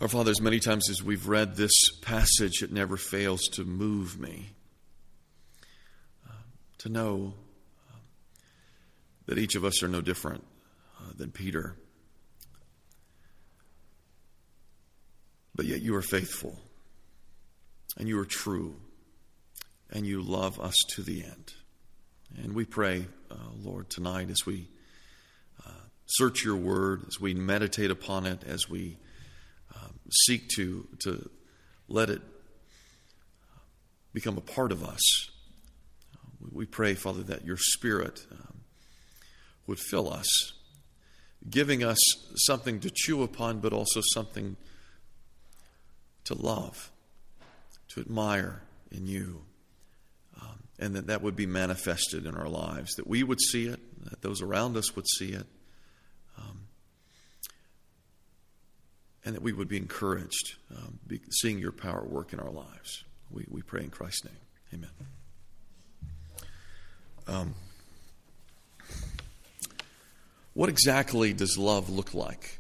Our Father, as many times as we've read this passage, it never fails to move me to know that each of us are no different than Peter. But yet you are faithful, and you are true, and you love us to the end. And we pray, Lord, tonight as we search your word, as we meditate upon it, as we seek to let it become a part of us. We pray, Father, that your Spirit would fill us, giving us something to chew upon, but also something to love, to admire in you, and that would be manifested in our lives, that we would see it, that those around us would see it, and that we would be encouraged seeing your power work in our lives. We pray in Christ's name. Amen. What exactly does love look like?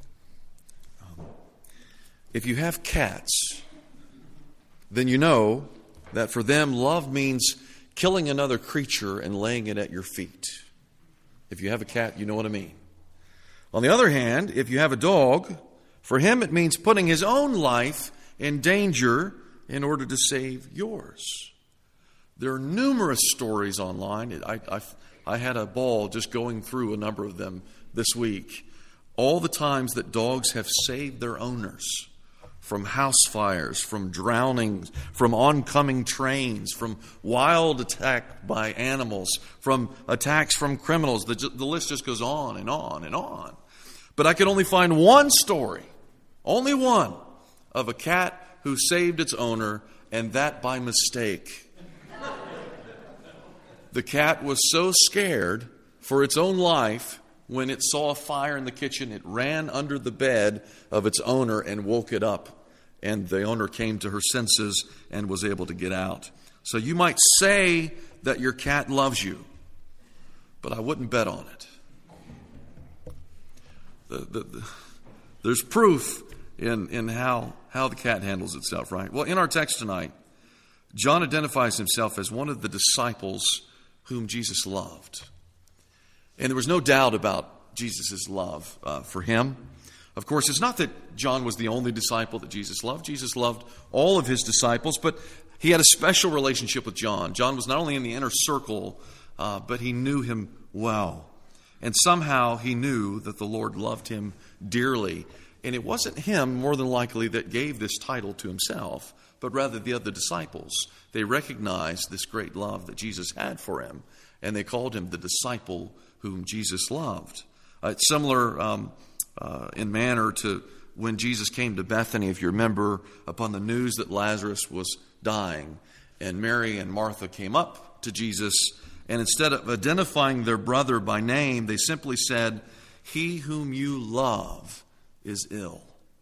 If you have cats, then you know that for them, love means killing another creature and laying it at your feet. If you have a cat, you know what I mean. On the other hand, if you have a dog, for him, it means putting his own life in danger in order to save yours. There are numerous stories online. I had a ball just going through a number of them this week. All the times that dogs have saved their owners from house fires, from drownings, from oncoming trains, from wild attack by animals, from attacks from criminals. The list just goes on and on and on. But I could only find one story, only one, of a cat who saved its owner, and that by mistake. The cat was so scared for its own life, when it saw a fire in the kitchen, it ran under the bed of its owner and woke it up. And the owner came to her senses and was able to get out. So you might say that your cat loves you, but I wouldn't bet on it. There's proof in how the cat handles itself, right? Well, in our text tonight, John identifies himself as one of the disciples whom Jesus loved. And there was no doubt about Jesus' love for him. Of course, it's not that John was the only disciple that Jesus loved. Jesus loved all of his disciples, but he had a special relationship with John. John was not only in the inner circle, but he knew him well. And somehow he knew that the Lord loved him dearly. And it wasn't him, more than likely, that gave this title to himself, but rather the other disciples. They recognized this great love that Jesus had for him, and they called him the disciple whom Jesus loved. It's similar in manner to when Jesus came to Bethany, if you remember, upon the news that Lazarus was dying. And Mary and Martha came up to Jesus, and instead of identifying their brother by name, they simply said, "He whom you love is ill."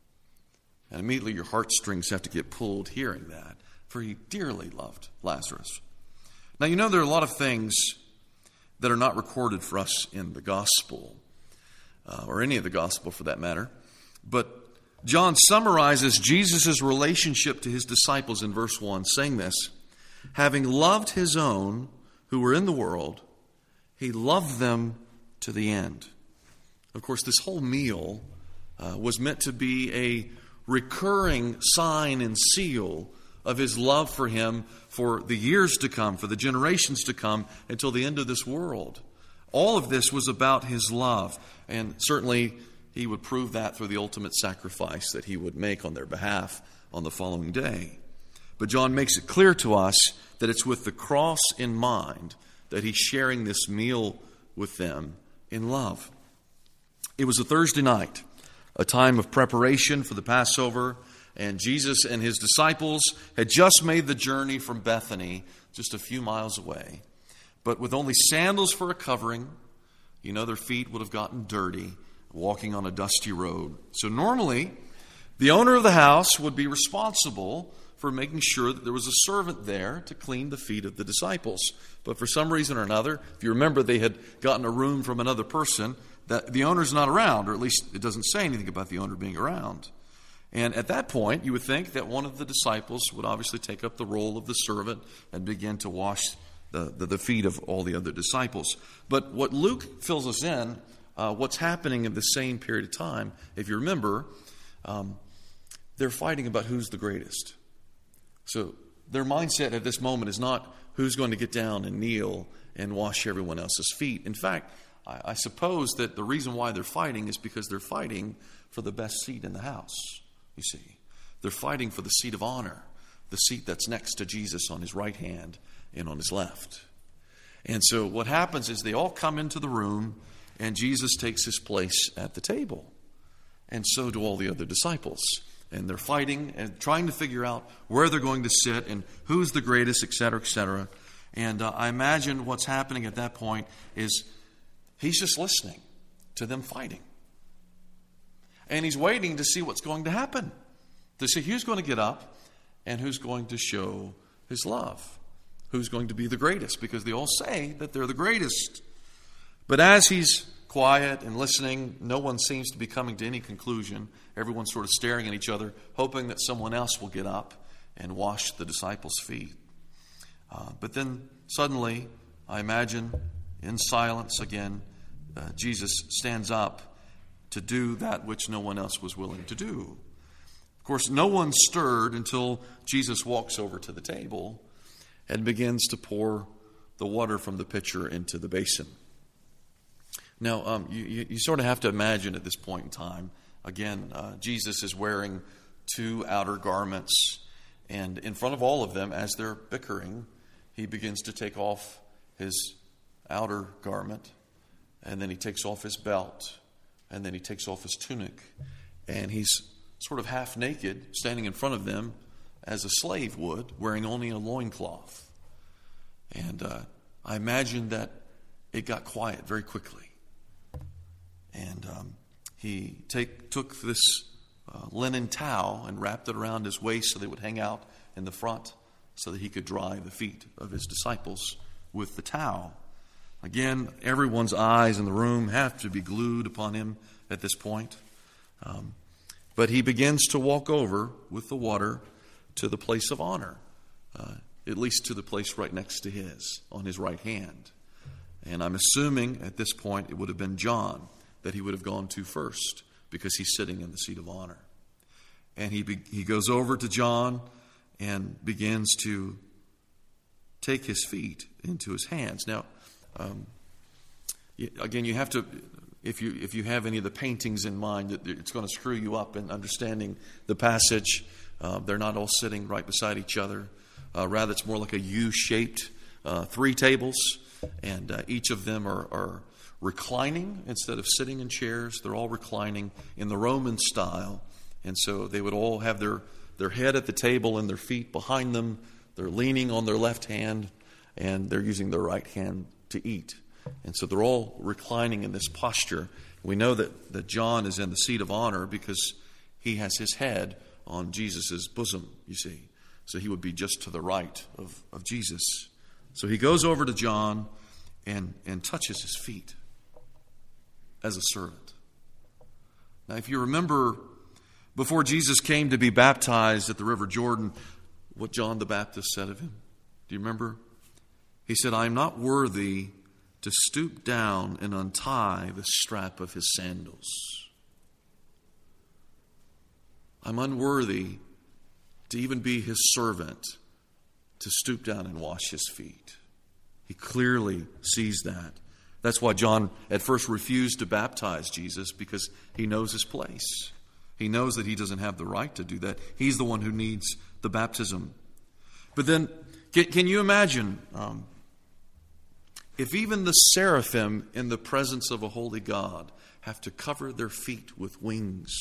And immediately your heartstrings have to get pulled hearing that, for he dearly loved Lazarus. Now, you know there are a lot of things that are not recorded for us in the gospel, or any of the gospel for that matter. But John summarizes Jesus' relationship to his disciples in verse 1, saying this: having loved his own who were in the world, he loved them to the end. Of course, this whole meal was meant to be a recurring sign and seal of his love for him for the years to come, for the generations to come, until the end of this world. All of this was about his love, and certainly he would prove that through the ultimate sacrifice that he would make on their behalf on the following day. But John makes it clear to us that it's with the cross in mind that he's sharing this meal with them in love. It was a Thursday night, a time of preparation for the Passover, and Jesus and his disciples had just made the journey from Bethany, just a few miles away. But with only sandals for a covering, their feet would have gotten dirty walking on a dusty road. So normally, the owner of the house would be responsible for making sure that there was a servant there to clean the feet of the disciples. But for some reason or another, if you remember, they had gotten a room from another person, that the owner's not around, or at least it doesn't say anything about the owner being around. And at that point, you would think that one of the disciples would obviously take up the role of the servant and begin to wash the feet of all the other disciples. But what Luke fills us in, what's happening in the same period of time, if you remember, they're fighting about who's the greatest. So their mindset at this moment is not who's going to get down and kneel and wash everyone else's feet. In fact, I suppose that the reason why they're fighting is because they're fighting for the best seat in the house, you see. They're fighting for the seat of honor, the seat that's next to Jesus on his right hand and on his left. And so what happens is they all come into the room, and Jesus takes his place at the table. And so do all the other disciples. And they're fighting and trying to figure out where they're going to sit and who's the greatest, et cetera, et cetera. And I imagine what's happening at that point is he's just listening to them fighting. And he's waiting to see what's going to happen, to see who's going to get up and who's going to show his love, who's going to be the greatest, because they all say that they're the greatest. But as he's quiet and listening, no one seems to be coming to any conclusion. Everyone's sort of staring at each other, hoping that someone else will get up and wash the disciples' feet. But then suddenly, I imagine, in silence again, Jesus stands up to do that which no one else was willing to do. Of course, no one stirred until Jesus walks over to the table and begins to pour the water from the pitcher into the basin. Now, you sort of have to imagine at this point in time, again, Jesus is wearing two outer garments, and in front of all of them, as they're bickering, he begins to take off his outer garment, and then he takes off his belt, and then he takes off his tunic, and he's sort of half naked, standing in front of them as a slave would, wearing only a loincloth. And I imagine that it got quiet very quickly. And he took this linen towel and wrapped it around his waist so they would hang out in the front so that he could dry the feet of his disciples with the towel. Again, everyone's eyes in the room have to be glued upon him at this point. But he begins to walk over with the water to the place of honor, at least to the place right next to his, on his right hand. And I'm assuming at this point it would have been John that he would have gone to first, because he's sitting in the seat of honor. And he goes over to John and begins to take his feet into his hands. Now, again, you have to, if you have any of the paintings in mind, it's going to screw you up in understanding the passage. They're not all sitting right beside each other. Rather, it's more like a U-shaped 3 tables, and each of them are reclining instead of sitting in chairs. They're all reclining in the Roman style. And so they would all have their head at the table and their feet behind them. They're leaning on their left hand, and they're using their right hand to eat. And so they're all reclining in this posture. We know that John is in the seat of honor because he has his head on Jesus' bosom, you see. So he would be just to the right of Jesus. So he goes over to John and touches his feet as a servant. Now, if you remember, before Jesus came to be baptized at the River Jordan, what John the Baptist said of him. Do you remember? He said, "I am not worthy to stoop down and untie the strap of his sandals. I'm unworthy to even be his servant, to stoop down and wash his feet." He clearly sees that. That's why John at first refused to baptize Jesus, because he knows his place. He knows that he doesn't have the right to do that. He's the one who needs the baptism. But then, can you imagine if even the seraphim in the presence of a holy God have to cover their feet with wings?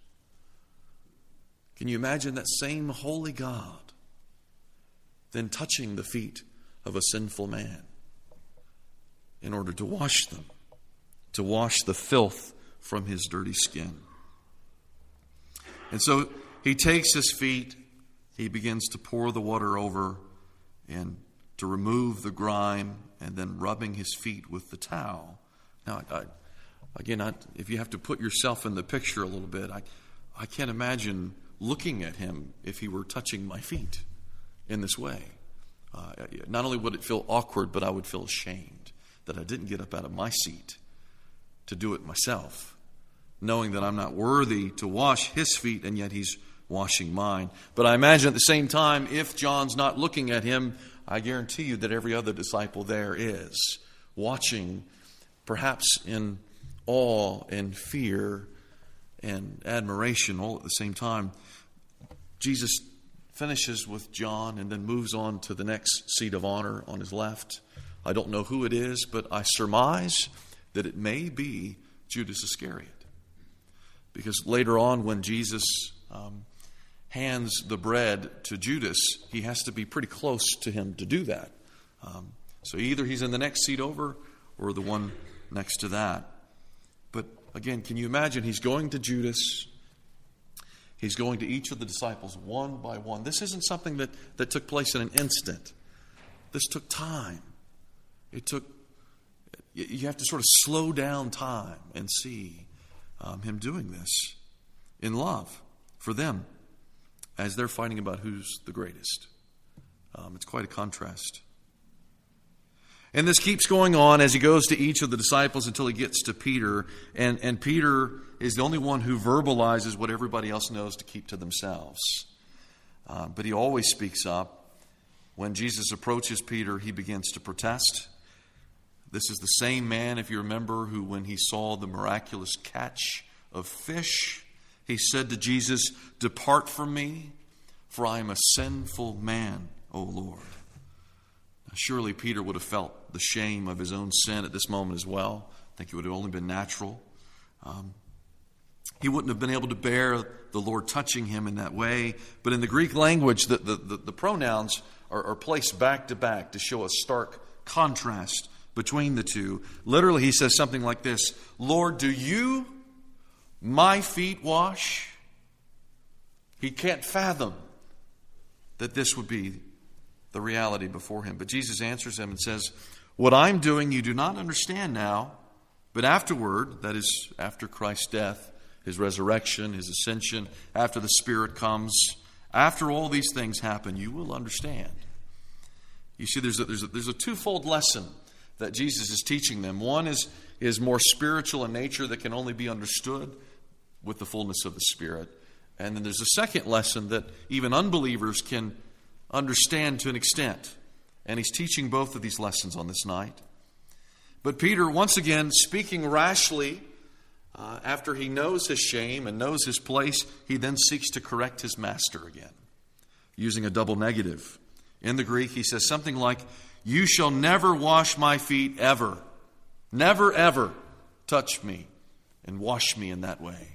Can you imagine that same holy God then touching the feet of a sinful man in order to wash them, to wash the filth from his dirty skin? And so he takes his feet, he begins to pour the water over and to remove the grime, and then rubbing his feet with the towel. Now, if you have to put yourself in the picture a little bit, I can't imagine looking at him if he were touching my feet in this way. Not only would it feel awkward, but I would feel ashamed that I didn't get up out of my seat to do it myself, knowing that I'm not worthy to wash his feet, and yet he's washing mine. But I imagine at the same time, if John's not looking at him, I guarantee you that every other disciple there is, watching, perhaps in awe and fear and admiration all at the same time. Jesus finishes with John and then moves on to the next seat of honor on his left. I don't know who it is, but I surmise that it may be Judas Iscariot. Because later on, when Jesus hands the bread to Judas, he has to be pretty close to him to do that. So either he's in the next seat over or the one next to that. But again, can you imagine? He's going to Judas. He's going to each of the disciples one by one. This isn't something that took place in an instant. This took time. You have to sort of slow down time and see him doing this in love for them as they're fighting about who's the greatest. It's quite a contrast. And this keeps going on as he goes to each of the disciples until he gets to Peter. And Peter is the only one who verbalizes what everybody else knows to keep to themselves. But he always speaks up. When Jesus approaches Peter, he begins to protest. This is the same man, if you remember, who when he saw the miraculous catch of fish, he said to Jesus, "Depart from me, for I am a sinful man, O Lord." Now, surely Peter would have felt the shame of his own sin at this moment as well. I think it would have only been natural. He wouldn't have been able to bear the Lord touching him in that way. But in the Greek language, the pronouns are placed back to back to show a stark contrast between the two. Literally, he says something like this: "Lord, do you my feet wash?" He can't fathom that this would be the reality before him. But Jesus answers him and says, "What I'm doing you do not understand now, but afterward," that is, after Christ's death, his resurrection, his ascension, after the Spirit comes, after all these things happen, you will understand. You see, there's a twofold lesson that Jesus is teaching them. One is more spiritual in nature that can only be understood with the fullness of the Spirit. And then there's a second lesson that even unbelievers can understand to an extent. And he's teaching both of these lessons on this night. But Peter, once again, speaking rashly, after he knows his shame and knows his place, he then seeks to correct his master again, using a double negative. In the Greek, he says something like, "You shall never wash my feet ever. Never, ever touch me and wash me in that way."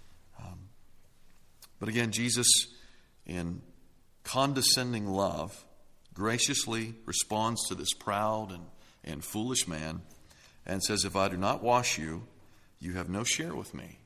But again, Jesus, in condescending love, graciously responds to this proud and foolish man and says, "If I do not wash you, you have no share with me."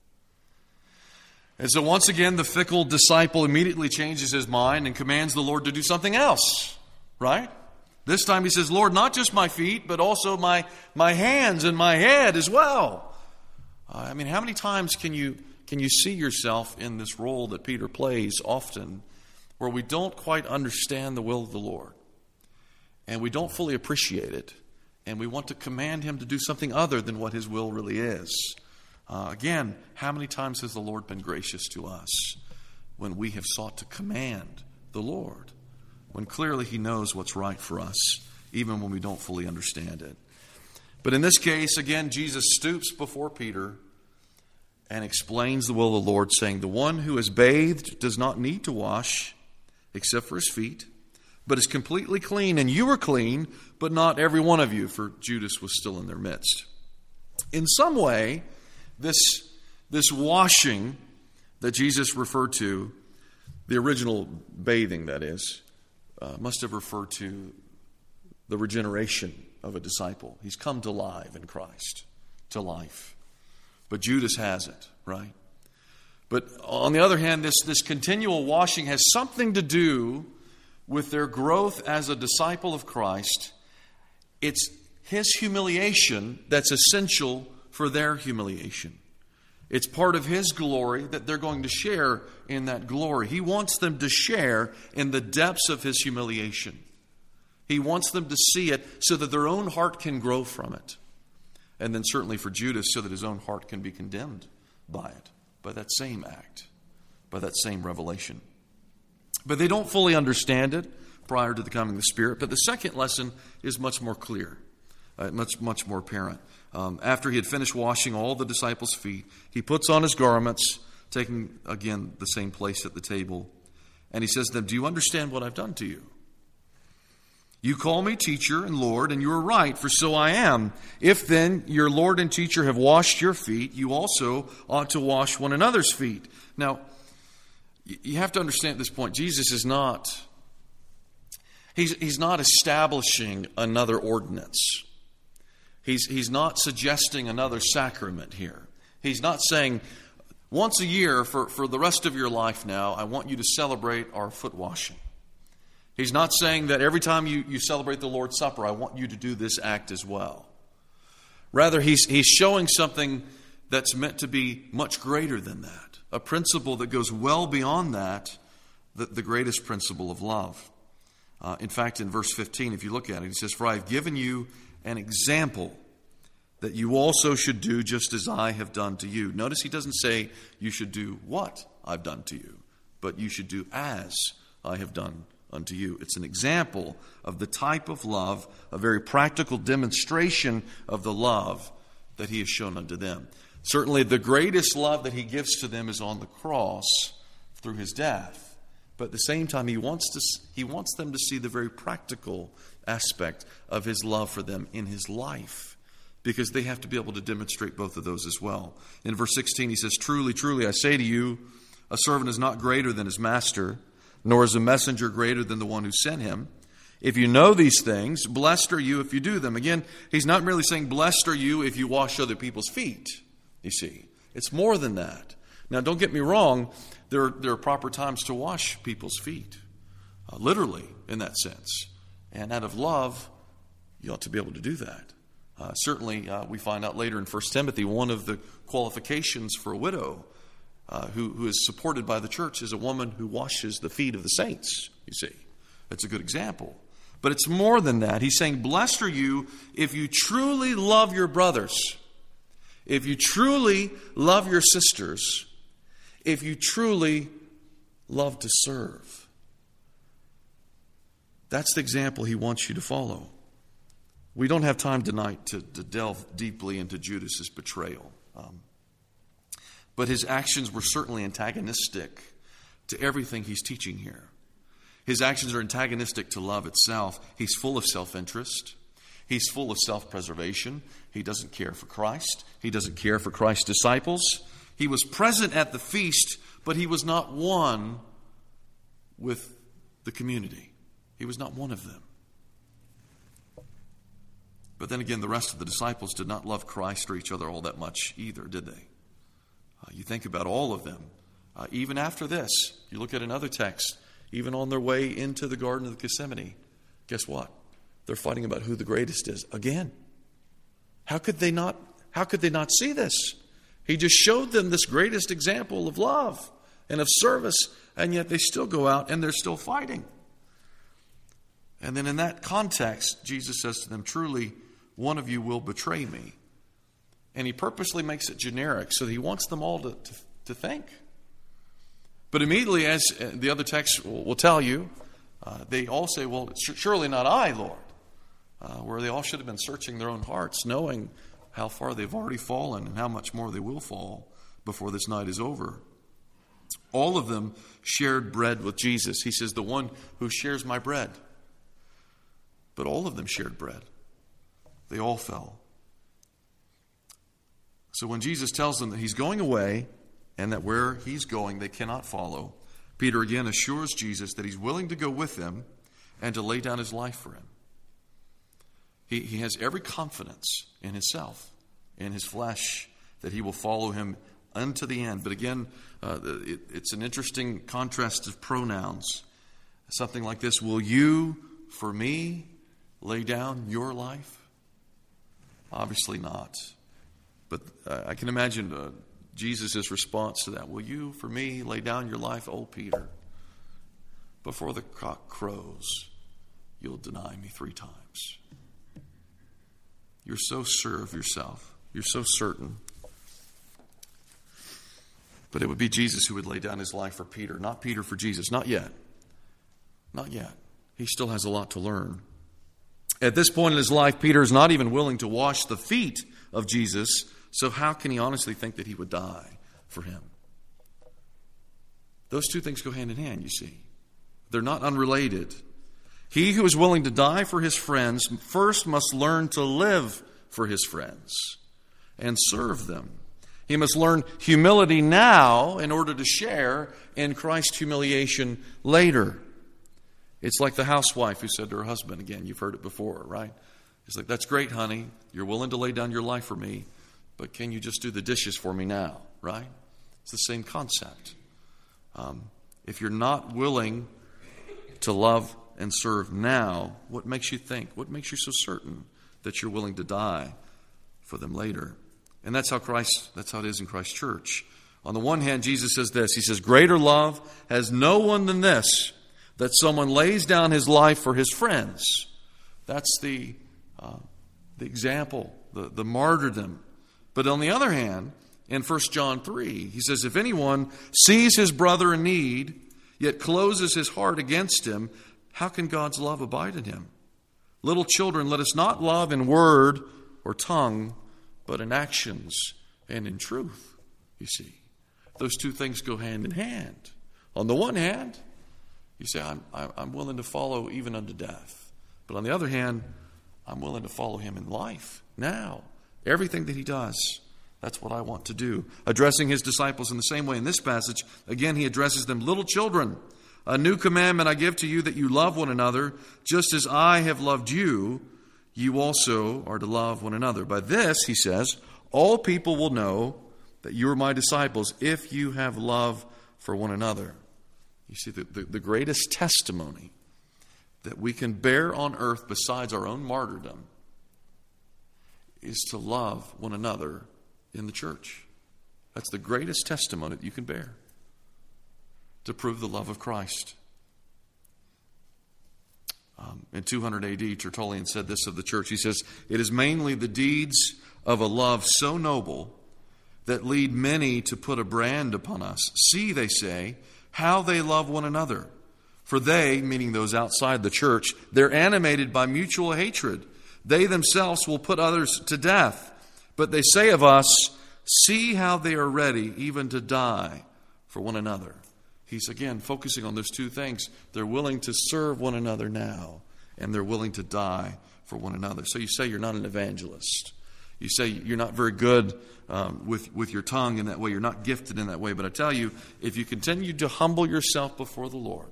And so once again, the fickle disciple immediately changes his mind and commands the Lord to do something else, right? This time he says, "Lord, not just my feet, but also my hands and my head as well." How many times can you see yourself in this role that Peter plays often, where we don't quite understand the will of the Lord, and we don't fully appreciate it, and we want to command him to do something other than what his will really is? Again, how many times has the Lord been gracious to us when we have sought to command the Lord, when clearly he knows what's right for us, even when we don't fully understand it? But in this case, again, Jesus stoops before Peter and explains the will of the Lord, saying, "The one who is bathed does not need to wash except for his feet, but is completely clean. And you are clean, but not every one of you," for Judas was still in their midst. In some way, this washing that Jesus referred to, the original bathing that is, must have referred to the regeneration of a disciple. He's come to life in Christ, to life. But Judas hasn't, right? But on the other hand, this continual washing has something to do with their growth as a disciple of Christ. It's his humiliation that's essential for their humiliation. It's part of His glory that they're going to share in that glory. He wants them to share in the depths of His humiliation. He wants them to see it so that their own heart can grow from it. And then certainly for Judas, so that his own heart can be condemned by it, by that same act, by that same revelation. But they don't fully understand it prior to the coming of the Spirit. But the second lesson is much more clear, much more apparent. After He had finished washing all the disciples' feet, He puts on His garments, taking again the same place at the table. And He says to them, "Do you understand what I've done to you? You call me teacher and Lord, and you are right, for so I am. If then your Lord and teacher have washed your feet, you also ought to wash one another's feet." Now, you have to understand at this point, Jesus is not, he's not establishing another ordinance. He's not suggesting another sacrament here. He's not saying, once a year for the rest of your life now, I want you to celebrate our foot washing. He's not saying that every time you celebrate the Lord's Supper, I want you to do this act as well. Rather, he's showing something that's meant to be much greater than that. A principle that goes well beyond that, the greatest principle of love. In fact, in verse 15, if you look at it, he says, "For I have given you an example that you also should do just as I have done to you." Notice he doesn't say you should do what I've done to you, but you should do as I have done unto you. It's an example of the type of love, a very practical demonstration of the love that He has shown unto them. Certainly the greatest love that He gives to them is on the cross through His death. But at the same time, He wants them to see the very practical aspect of His love for them in His life, because they have to be able to demonstrate both of those as well. In verse 16, He says, "Truly, truly, I say to you, a servant is not greater than his master, nor is a messenger greater than the one who sent him. If you know these things, blessed are you if you do them." Again, He's not merely saying, blessed are you if you wash other people's feet. You see, it's more than that. Now, don't get me wrong, there are proper times to wash people's feet, literally in that sense. And out of love, you ought to be able to do that. Certainly, we find out later in 1 Timothy, one of the qualifications for a widow who is supported by the church is a woman who washes the feet of the saints, you see. That's a good example. But it's more than that. He's saying, blessed are you if you truly love your brothers, if you truly love your sisters, if you truly love to serve. That's the example He wants you to follow. We don't have time tonight to delve deeply into Judas's betrayal. But his actions were certainly antagonistic to everything he's teaching here. His actions are antagonistic to love itself. He's full of self-interest. He's full of self-preservation. He doesn't care for Christ. He doesn't care for Christ's disciples. He was present at the feast, but he was not one with the community. He was not one of them. But then again, the rest of the disciples did not love Christ or each other all that much either, did they? You think about all of them. Even after this, you look at another text, even on their way into the Garden of Gethsemane, guess what? They're fighting about who the greatest is again. How could they not see this? He just showed them this greatest example of love and of service, and yet they still go out and they're still fighting. And then in that context, Jesus says to them, truly, one of you will betray me. And he purposely makes it generic so that he wants them all to think. But immediately, as the other text will tell you, they all say, well, surely not I, Lord. Where they all should have been searching their own hearts, knowing how far they've already fallen and how much more they will fall before this night is over. All of them shared bread with Jesus. He says, the one who shares my bread. But all of them shared bread. They all fell. So when Jesus tells them that he's going away and that where he's going they cannot follow, Peter again assures Jesus that he's willing to go with them and to lay down his life for him. He has every confidence in himself, in his flesh, that he will follow him unto the end. But again, it's an interesting contrast of pronouns. Something like this: will you, for me, lay down your life? Obviously not. But I can imagine Jesus' response to that? Will you, for me, lay down your life? Oh, Peter, before the cock crows, you'll deny me 3 times. You're so sure of yourself. You're so certain. But it would be Jesus who would lay down his life for Peter, not Peter for Jesus. Not yet. Not yet. He still has a lot to learn. At this point in his life, Peter is not even willing to wash the feet of Jesus, so how can he honestly think that he would die for him? Those two things go hand in hand, you see. They're not unrelated. He who is willing to die for his friends first must learn to live for his friends and serve them. He must learn humility now in order to share in Christ's humiliation later. It's like the housewife who said to her husband, again, you've heard it before, right? It's like, that's great, honey. You're willing to lay down your life for me, but can you just do the dishes for me now, right? It's the same concept. If you're not willing to love and serve now, what makes you think? What makes you so certain that you're willing to die for them later? And that's how it is in Christ's church. On the one hand, Jesus says this. He says, greater love has no one than this, that someone lays down his life for his friends. That's the example, the martyrdom. But on the other hand, in 1 John 3, he says, if anyone sees his brother in need, yet closes his heart against him, how can God's love abide in him? Little children, let us not love in word or tongue, but in actions and in truth, you see. Those two things go hand in hand. On the one hand, you say, I'm willing to follow even unto death. But on the other hand, I'm willing to follow him in life, now. Everything that he does, that's what I want to do. Addressing his disciples in the same way in this passage, again, he addresses them, little children, a new commandment I give to you, that you love one another, just as I have loved you, you also are to love one another. By this, he says, all people will know that you are my disciples if you have love for one another. You see, the greatest testimony that we can bear on earth besides our own martyrdom is to love one another in the church. That's the greatest testimony that you can bear to prove the love of Christ. In 200 AD, Tertullian said this of the church. He says, it is mainly the deeds of a love so noble that lead many to put a brand upon us. See, they say, how they love one another. For they, meaning those outside the church, they're animated by mutual hatred. They themselves will put others to death. But they say of us, see how they are ready even to die for one another. He's again focusing on those two things. They're willing to serve one another now, and they're willing to die for one another. So you say you're not an evangelist. You say you're not very good with your tongue in that way. You're not gifted in that way. But I tell you, if you continue to humble yourself before the Lord,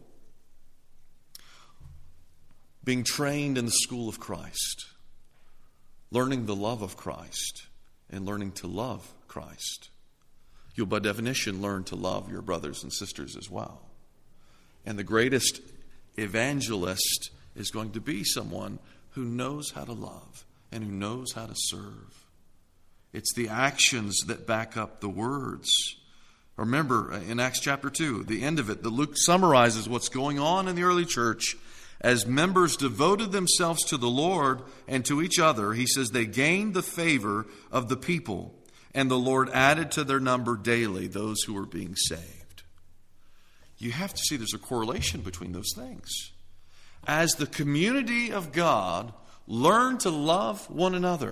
being trained in the school of Christ, learning the love of Christ, and learning to love Christ, you'll by definition learn to love your brothers and sisters as well. And the greatest evangelist is going to be someone who knows how to love and who knows how to serve. It's the actions that back up the words. Remember, in Acts chapter 2, the end of it, that Luke summarizes what's going on in the early church. As members devoted themselves to the Lord and to each other, he says they gained the favor of the people, and the Lord added to their number daily those who were being saved. You have to see there's a correlation between those things. As the community of God learned to love one another,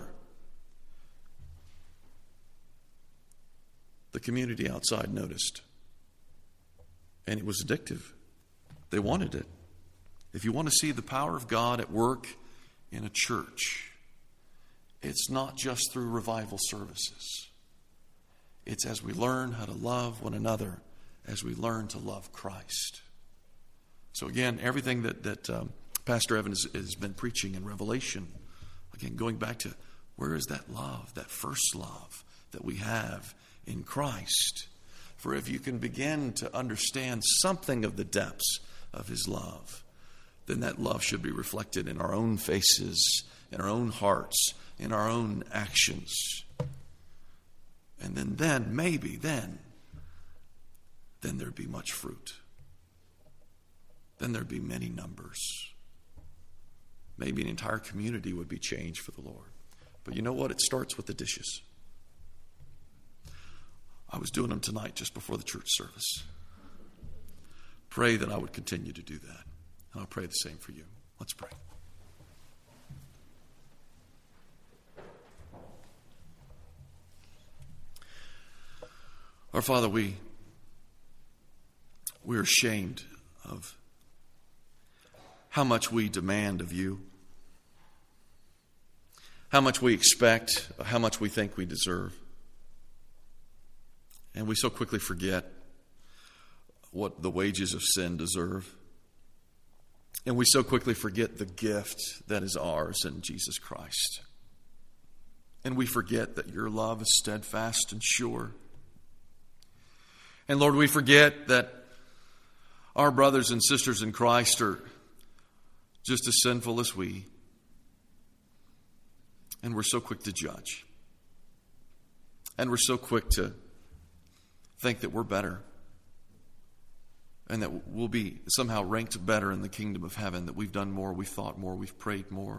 the community outside noticed. And it was addictive. They wanted it. If you want to see the power of God at work in a church, it's not just through revival services. It's as we learn how to love one another, as we learn to love Christ. So again, everything that Pastor Evan has been preaching in Revelation, again, going back to where is that love, that first love that we have in Christ? For if you can begin to understand something of the depths of his love, then that love should be reflected in our own faces, in our own hearts, in our own actions. And then maybe then there'd be much fruit. Then there'd be many numbers. Maybe an entire community would be changed for the Lord. But you know what? It starts with the dishes. I was doing them tonight just before the church service. Pray that I would continue to do that. And I'll pray the same for you. Let's pray. Our Father, we're ashamed of how much we demand of you, how much we expect, how much we think we deserve. And we so quickly forget what the wages of sin deserve. And we so quickly forget the gift that is ours in Jesus Christ. And we forget that your love is steadfast and sure. And Lord, we forget that our brothers and sisters in Christ are just as sinful as we. And we're so quick to judge. And we're so quick to think that we're better. And that we'll be somehow ranked better in the kingdom of heaven, that we've done more, we've thought more, we've prayed more.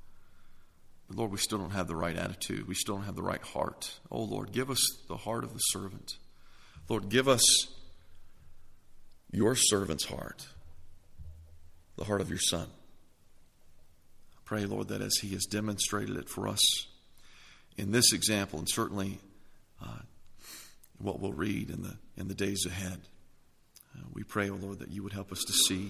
But Lord, we still don't have the right attitude. We still don't have the right heart. Oh Lord, give us the heart of the servant. Lord, give us your servant's heart, the heart of your Son. I pray, Lord, that as he has demonstrated it for us in this example, and certainly what we'll read in the days ahead, we pray, oh Lord, that you would help us to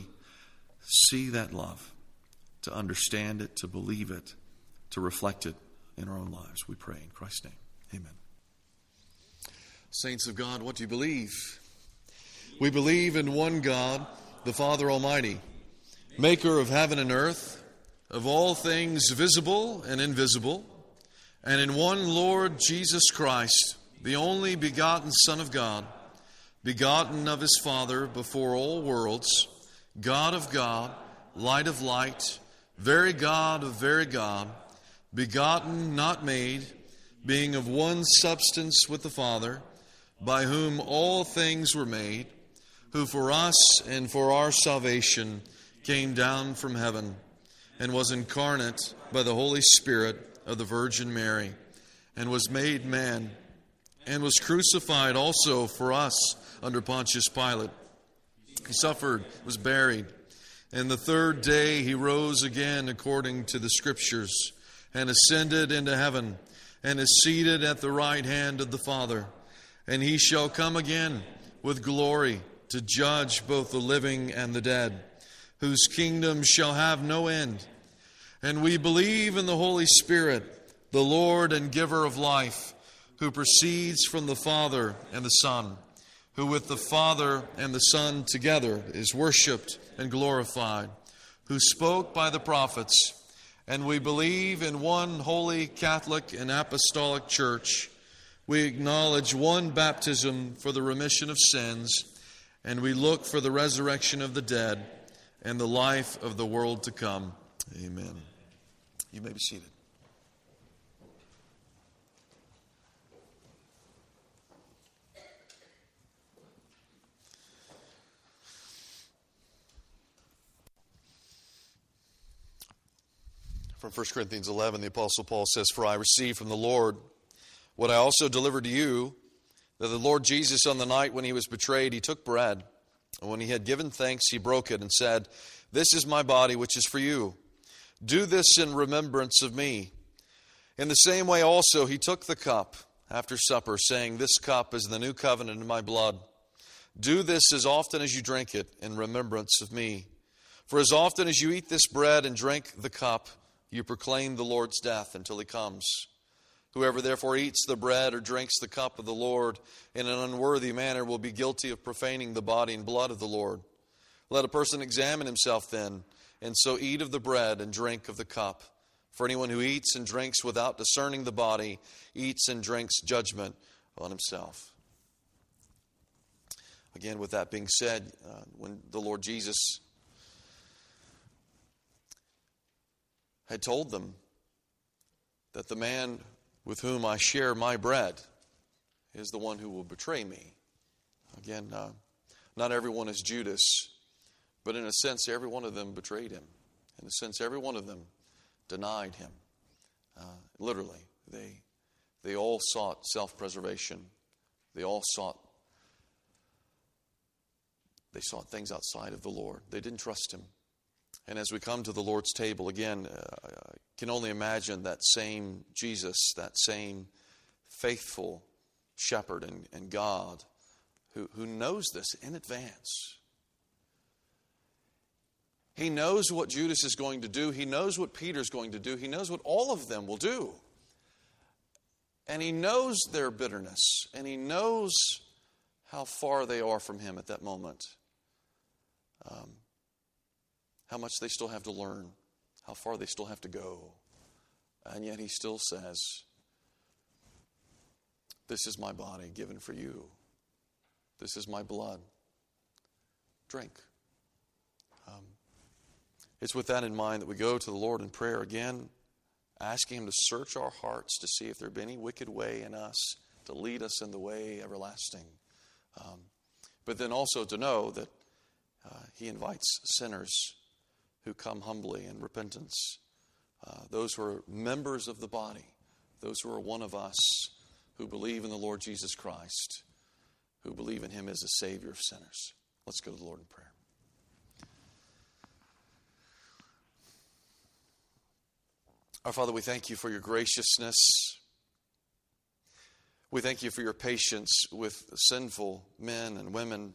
see that love, to understand it, to believe it, to reflect it in our own lives. We pray in Christ's name. Amen. Saints of God, what do you believe? We believe in one God, the Father Almighty, maker of heaven and earth, of all things visible and invisible, and in one Lord Jesus Christ, the only begotten Son of God, begotten of his Father before all worlds, God of God, light of light, very God of very God, begotten, not made, being of one substance with the Father, by whom all things were made, who for us and for our salvation came down from heaven, and was incarnate by the Holy Spirit of the Virgin Mary, and was made man, and was crucified also for us under Pontius Pilate. He suffered, was buried, and the third day he rose again according to the Scriptures, and ascended into heaven, and is seated at the right hand of the Father. And he shall come again with glory to judge both the living and the dead, whose kingdom shall have no end. And we believe in the Holy Spirit, the Lord and giver of life, who proceeds from the Father and the Son, who with the Father and the Son together is worshipped and glorified, who spoke by the prophets. And we believe in one holy Catholic and Apostolic Church. We acknowledge one baptism for the remission of sins, and we look for the resurrection of the dead and the life of the world to come. Amen. You may be seated. From 1 Corinthians 11, the Apostle Paul says, "For I received from the Lord what I also delivered to you, that the Lord Jesus, on the night when he was betrayed, he took bread, and when he had given thanks, he broke it and said, 'This is my body, which is for you. Do this in remembrance of me.' In the same way also he took the cup after supper, saying, 'This cup is the new covenant in my blood. Do this as often as you drink it in remembrance of me. For as often as you eat this bread and drink the cup, you proclaim the Lord's death until he comes. Whoever therefore eats the bread or drinks the cup of the Lord in an unworthy manner will be guilty of profaning the body and blood of the Lord. Let a person examine himself then, and so eat of the bread and drink of the cup. For anyone who eats and drinks without discerning the body eats and drinks judgment on himself." Again, with that being said, when the Lord Jesus had told them that the man with whom I share my bread is the one who will betray me. Again, not everyone is Judas, but in a sense, every one of them betrayed him. In a sense, every one of them denied him. Literally, they all sought self-preservation. They sought things outside of the Lord. They didn't trust him. And as we come to the Lord's table again, I can only imagine that same Jesus, that same faithful shepherd and God who knows this in advance. He knows what Judas is going to do. He knows what Peter's going to do. He knows what all of them will do. And he knows their bitterness. And he knows how far they are from him at that moment. How much they still have to learn. How far they still have to go. And yet he still says, this is my body given for you. This is my blood. Drink. It's with that in mind that we go to the Lord in prayer again, asking him to search our hearts to see if there be any wicked way in us, to lead us in the way everlasting. But then also to know that he invites sinners who come humbly in repentance, those who are members of the body, those who are one of us, who believe in the Lord Jesus Christ, who believe in him as a Savior of sinners. Let's go to the Lord in prayer. Our Father, we thank you for your graciousness. We thank you for your patience with sinful men and women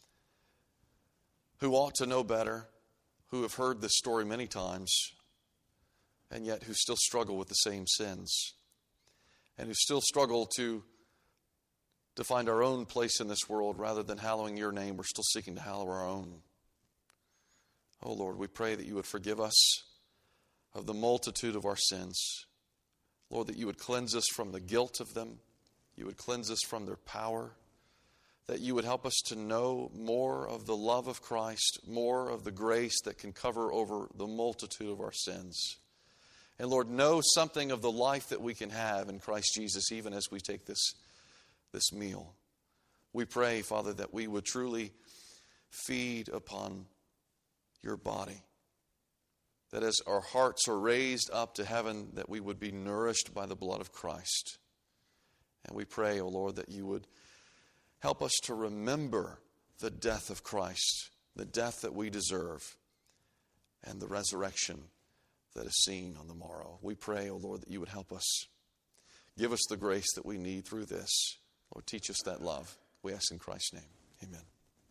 who ought to know better, who have heard this story many times, and yet who still struggle with the same sins, and who still struggle to find our own place in this world rather than hallowing your name. We're still seeking to hallow our own. Oh Lord, we pray that you would forgive us of the multitude of our sins. Lord, that you would cleanse us from the guilt of them. You would cleanse us from their power. That you would help us to know more of the love of Christ, more of the grace that can cover over the multitude of our sins. And Lord, know something of the life that we can have in Christ Jesus even as we take this meal. We pray, Father, that we would truly feed upon your body. That as our hearts are raised up to heaven, that we would be nourished by the blood of Christ. And we pray, O Lord, that you would help us to remember the death of Christ, the death that we deserve, and the resurrection that is seen on the morrow. We pray, O Lord, that you would help us. Give us the grace that we need through this. Lord, teach us that love. We ask in Christ's name. Amen.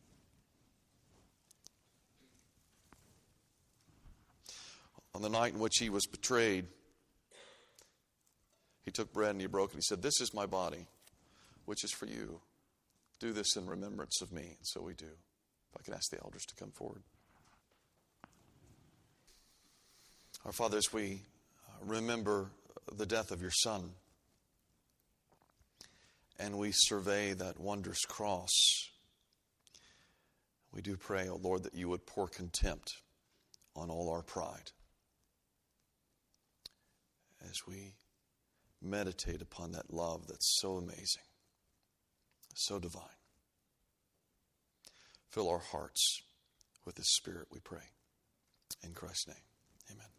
On the night in which he was betrayed, he took bread and he broke it. He said, this is my body, which is for you. Do this in remembrance of me. And so we do. If I could ask the elders to come forward. Our Father, as we remember the death of your Son, and we survey that wondrous cross, we do pray, O Lord, that you would pour contempt on all our pride as we meditate upon that love that's so amazing, so divine. Fill our hearts with His Spirit, we pray. In Christ's name, amen.